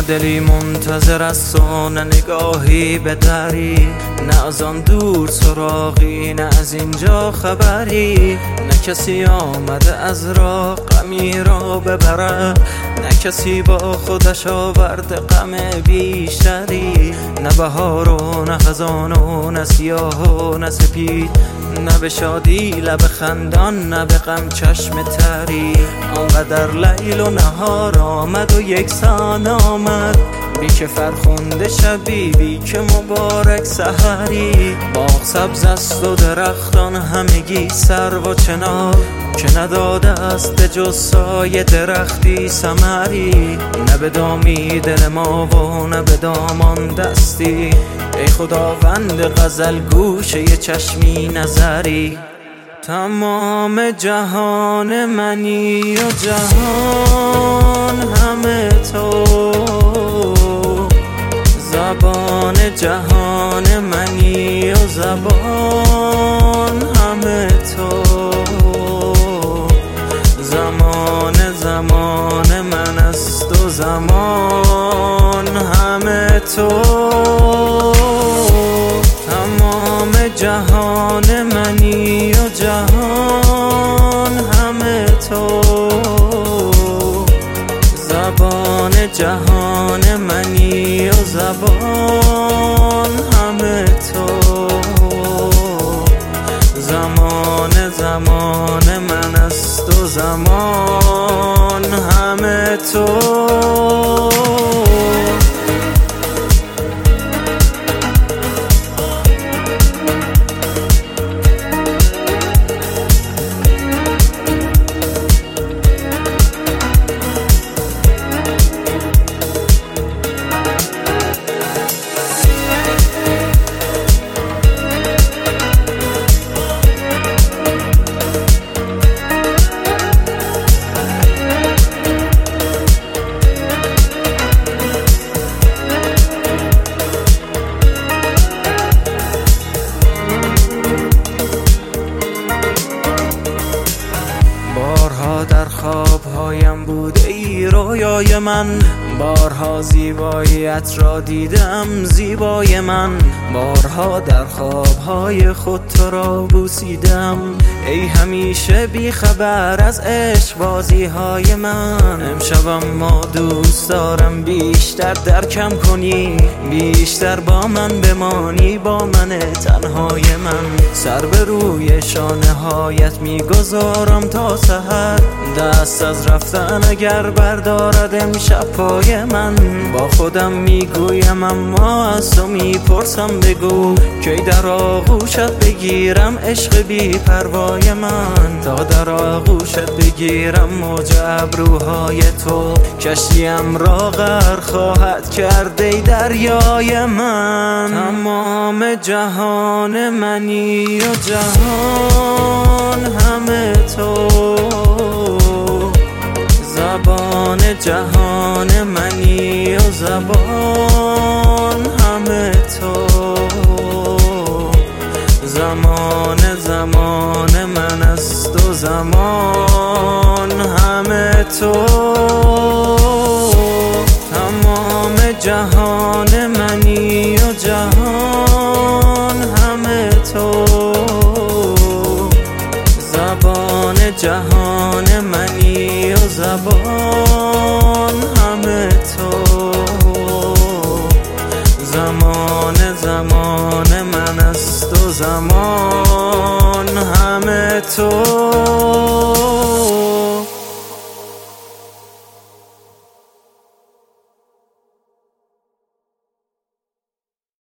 دلی منتظر است و نه نگاهی به دری، نه از آن دور سراغی، نه از اینجا خبری. نه کسی آمده از راه غمی را ببرد، نه کسی با خودش آورده غم بیشتری. نه بهار و نه خزان و نه سیاه و نه سپید، نه به شادی لب خندان، نه به غم چشم تری. آنقدر لیل و نهار آمد و یکسان آمد، بی که فرخنده شبی، بی که مبارک سحری. باغ سبز است و درختان همگی سرو و چنار، که نداده است به جز سایه درختی ثمری. نه به دامی دل ما و نه به دامان دستی، ای خداوند غزل گوشه ی چشمی نظری. تمام جهان منی و جهان همه تو، زبان جهان منی و زبان همه تو. زمان من است و زمان همه تو. تمام جهان منی و جهان همه تو، زبان جهان منی و زبان همه تو. زمان من است و زمان همه تو. در خوابهایم بوده ای رویای من، بارها زیباییت را دیدم زیبای من. بارها در خوابهای خود تو را بوسیدم، ای همیشه بی خبر از عشق بازیهای من. امشبم ما دوست دارم بیشتر درکم کنی، بیشتر با من بمانی، با من تنهای من. سر به روی شانه هایت میگذارم تا سحر، دست از رفتن اگر بردارد امشب پای من. با خودم میگویم اما از تو میپرسم بگو، کی در آغوشت بگیرم عشق بی پروای من. تا در آغوشت بگیرم موج ابروهای تو، کشتیم را غرق خواهد کرد ای دریای من. تمام جهان منی و جهان همه تو، زبان جهان منی و زبان همه تو. زمان من است و زمان همه تو. تمام جهان منی و جهان همه تو، زبان جهان منی و زبان همه تو. زمان من است و زمان همه تو.